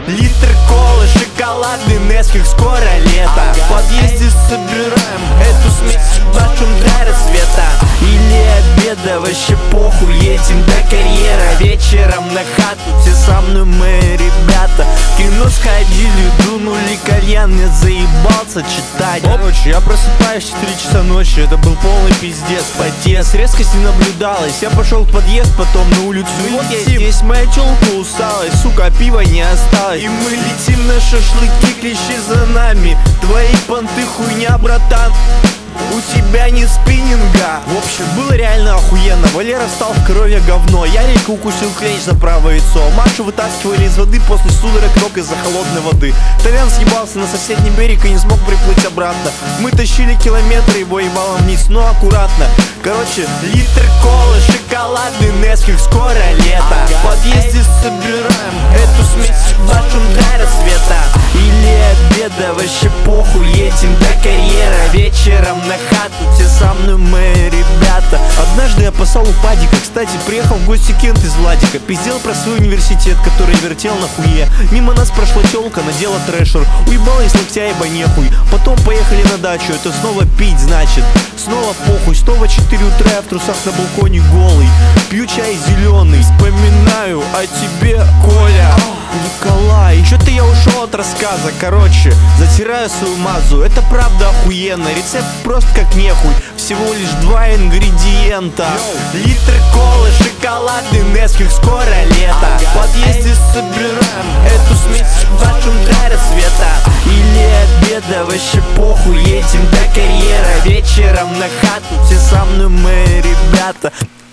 Литр колы, шоколадный Несквик, скоро лето. В подъезде собираем эту смесь в нашем до рассвета или обеда, вообще похуй, едем до карьера. Вечером на хату, все со мной мои ребята. В кино сходили, дунули кальян, я заебался читать. Короче, я просыпаюсь в 4 часа ночи, это был полный пиздец, потес. Резкость не наблюдалась, я пошел в подъезд, потом на улицу. И вот я здесь, моя челка усталась, сука, пива не осталось. И мы летим на шашлыки, клещи за нами. Твои понты хуйня, братан, у тебя не спиннинга. В общем, было реально охуенно. Валера встал в коровье говно. Ярику укусил клещ за правое яйцо. Машу вытаскивали из воды после судорог ног из-за холодной воды. Толян съебался на соседний берег и не смог приплыть обратно. Мы тащили километры, его ебало вниз, но аккуратно. Короче, литр колы, шоколадный Несквик, скоро лето. В подъезде собираем эту смесь в нашем до рассвета или обеда, вообще похуй, едем до карьера. Вечером на хату, все со мной мои ребята. Однажды я посал у Падика. Кстати, приехал в гости Кент из Владика. Пиздел про свой университет, который вертел на хуе. Мимо нас прошла телка, надела трэшер. Уебала из локтя, ебо нехуй. Потом поехали на дачу, это снова пить значит. Снова похуй, снова 4 утра, я в трусах на балконе голый. Пью чай зеленый, вспоминаю о тебе, Коля. Николай, что-то я ушел от рассказа. Короче, затираю свою мазу. Это правда охуенно, рецепт прост как нехуй. Всего лишь 2 ингредиента. Литр колы, шоколадный Несквик, скоро лето. В подъезде собираем эту смесь в нашем до рассвета или обеда, вообще похуй, едем до карьера. Вечером на хату, все со мной мои ребята.